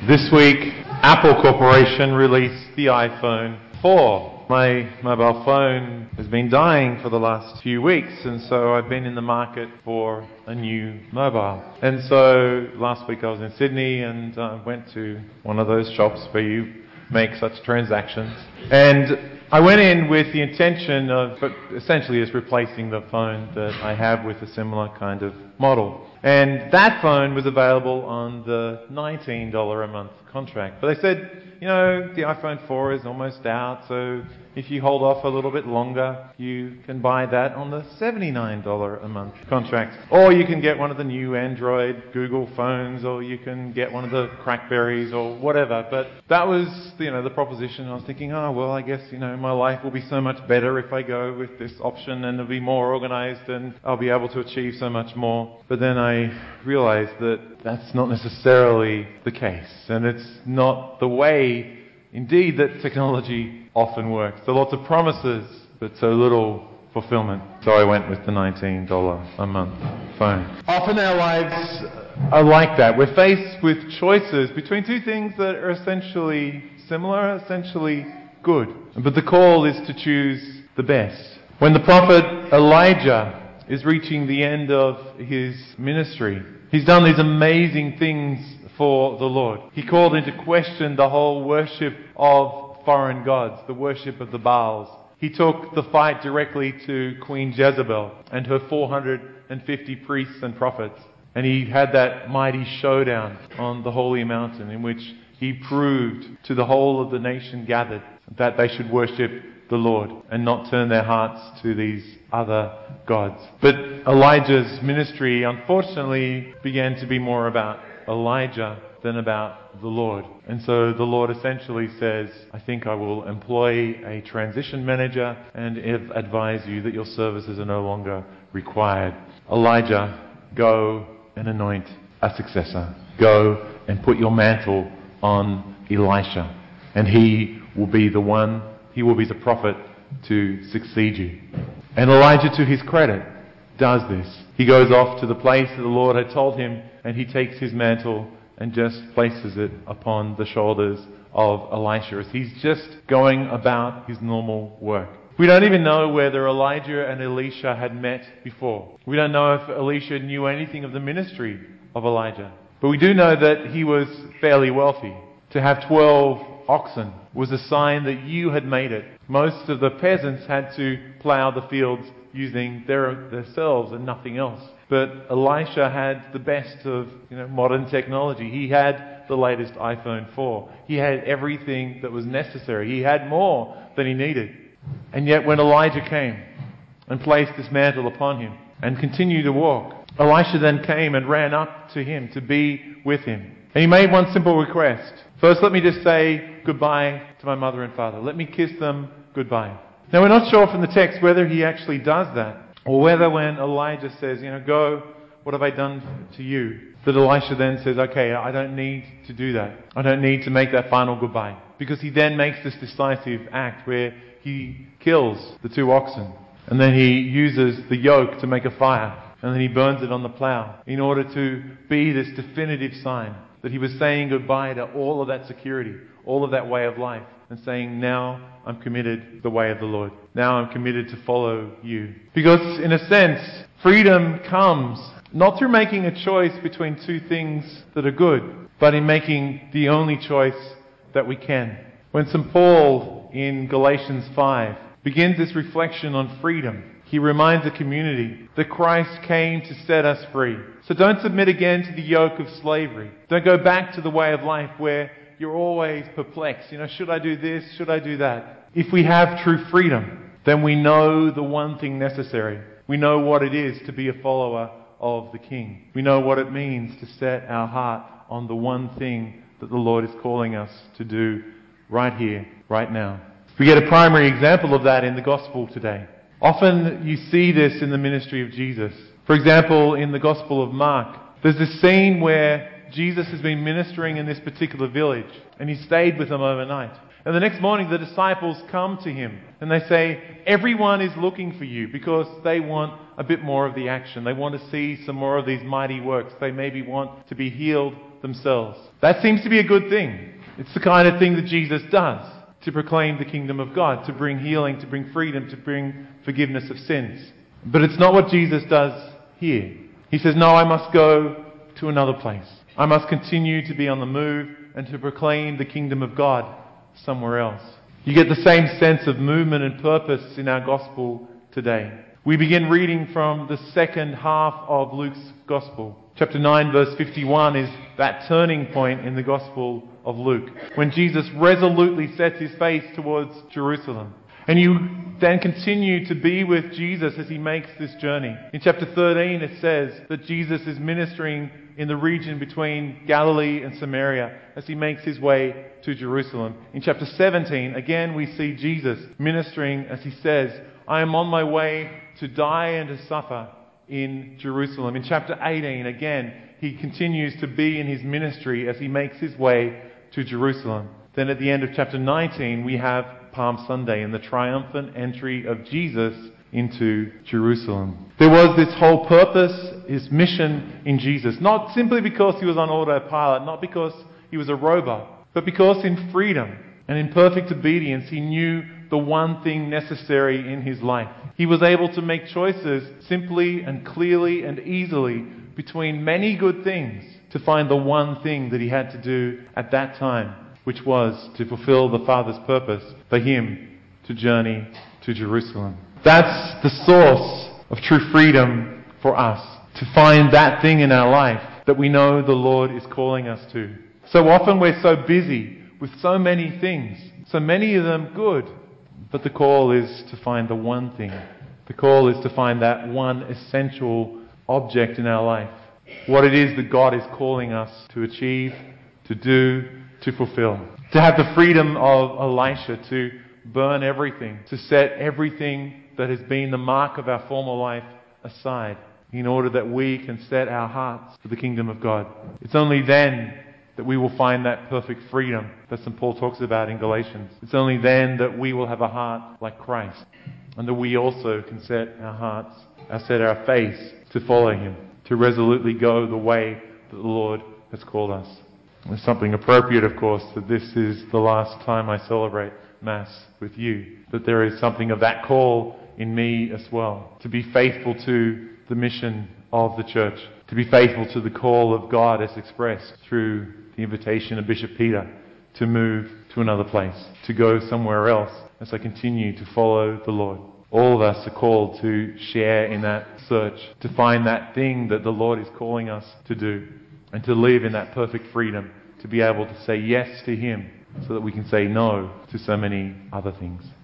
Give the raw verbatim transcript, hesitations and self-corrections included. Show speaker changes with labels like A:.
A: This week, Apple Corporation released the iPhone four. My mobile phone has been dying for the last few weeks, and so I've been in the market for a new mobile. And so last week I was in Sydney and I uh, went to one of those shops where you make such transactions. And I went in with the intention of essentially just replacing the phone that I have with a similar kind of model. And that phone was available on the nineteen dollars a month contract. But they said, you know, the iPhone four is almost out, so if you hold off a little bit longer, you can buy that on the seventy-nine dollars a month contract. Or you can get one of the new Android Google phones, or you can get one of the Crackberries or whatever. But that was, you know, the proposition. I was thinking, oh, well, I guess, you know, my life will be so much better if I go with this option, and it'll be more organized and I'll be able to achieve so much more. But then I realized that that's not necessarily the case, and it's not the way, indeed, that technology often works. There are lots of promises, but so little fulfillment. So I went with the nineteen dollars a month phone. Often our lives are like that. We're faced with choices between two things that are essentially similar, essentially good. But the call is to choose the best. When the prophet Elijah is reaching the end of his ministry, he's done these amazing things for the Lord. He called into question the whole worship of foreign gods, the worship of the Baals. He took the fight directly to Queen Jezebel and her four hundred fifty priests and prophets. And he had that mighty showdown on the holy mountain in which he proved to the whole of the nation gathered that they should worship the Lord and not turn their hearts to these other gods. But Elijah's ministry, unfortunately, began to be more about Elijah than about the Lord. And so the Lord essentially says, I think I will employ a transition manager and advise you that your services are no longer required. Elijah, go and anoint a successor. Go and put your mantle on Elisha, and he will be the one, he will be the prophet to succeed you. And Elijah, to his credit, does this. He goes off to the place that the Lord had told him, and he takes his mantle and just places it upon the shoulders of Elisha as he's just going about his normal work. We don't even know whether Elijah and Elisha had met before. We don't know if Elisha knew anything of the ministry of Elijah. But we do know that he was fairly wealthy. To have twelve oxen was a sign that you had made it. Most of the peasants had to plough the fields using their themselves and nothing else. But Elisha had the best of, you know, modern technology. He had the latest iPhone four. He had everything that was necessary. He had more than he needed. And yet when Elijah came and placed this mantle upon him and continued to walk, Elisha then came and ran up to him to be with him. And he made one simple request. First, let me just say goodbye to my mother and father. Let me kiss them goodbye. Now, we're not sure from the text whether he actually does that, or whether when Elijah says, you know, go, what have I done to you? That Elisha then says, okay, I don't need to do that. I don't need to make that final goodbye. Because he then makes this decisive act where he kills the two oxen. And then he uses the yoke to make a fire. And then he burns it on the plough in order to be this definitive sign that he was saying goodbye to all of that security, all of that way of life, and saying, now I'm committed to the way of the Lord. Now I'm committed to follow you. Because in a sense, freedom comes not through making a choice between two things that are good, but in making the only choice that we can. When Saint Paul in Galatians five begins this reflection on freedom, he reminds the community that Christ came to set us free. So don't submit again to the yoke of slavery. Don't go back to the way of life where you're always perplexed. You know, should I do this? Should I do that? If we have true freedom, then we know the one thing necessary. We know what it is to be a follower of the King. We know what it means to set our heart on the one thing that the Lord is calling us to do right here, right now. We get a primary example of that in the gospel today. Often you see this in the ministry of Jesus. For example, in the Gospel of Mark, there's this scene where Jesus has been ministering in this particular village and he stayed with them overnight. And the next morning the disciples come to him and they say, everyone is looking for you, because they want a bit more of the action. They want to see some more of these mighty works. They maybe want to be healed themselves. That seems to be a good thing. It's the kind of thing that Jesus does, to proclaim the kingdom of God, to bring healing, to bring freedom, to bring forgiveness of sins. But it's not what Jesus does here. He says, no, I must go to another place. I must continue to be on the move and to proclaim the kingdom of God somewhere else. You get the same sense of movement and purpose in our gospel today. We begin reading from the second half of Luke's gospel. Chapter nine, verse fifty-one is that turning point in the gospel of Luke, when Jesus resolutely sets his face towards Jerusalem. And you then continue to be with Jesus as he makes this journey. In chapter thirteen, it says that Jesus is ministering in the region between Galilee and Samaria as he makes his way to Jerusalem. In chapter seventeen, again we see Jesus ministering as he says, I am on my way to die and to suffer in Jerusalem. In chapter eighteen, again, he continues to be in his ministry as he makes his way to Jerusalem. Then at the end of chapter nineteen, we have Palm Sunday and the triumphant entry of Jesus into Jerusalem. There was this whole purpose, his mission in Jesus, not simply because he was on autopilot, not because he was a robot, but because in freedom and in perfect obedience he knew the one thing necessary in his life. He was able to make choices simply and clearly and easily between many good things to find the one thing that he had to do at that time, which was to fulfill the Father's purpose for him to journey to Jerusalem. That's the source of true freedom for us, to find that thing in our life that we know the Lord is calling us to. So often we're so busy with so many things, so many of them good, but the call is to find the one thing. The call is to find that one essential object in our life, what it is that God is calling us to achieve, to do, to fulfill. To have the freedom of Elisha to burn everything, to set everything that has been the mark of our former life aside in order that we can set our hearts for the kingdom of God. It's only then that we will find that perfect freedom that Saint Paul talks about in Galatians. It's only then that we will have a heart like Christ, and that we also can set our hearts, uh, set our face to follow him, to resolutely go the way that the Lord has called us. There's something appropriate, of course, that this is the last time I celebrate Mass with you, that there is something of that call in me as well, to be faithful to the mission of the Church, to be faithful to the call of God as expressed through the invitation of Bishop Peter to move to another place, to go somewhere else as I continue to follow the Lord. All of us are called to share in that search, to find that thing that the Lord is calling us to do, and to live in that perfect freedom, to be able to say yes to him so that we can say no to so many other things.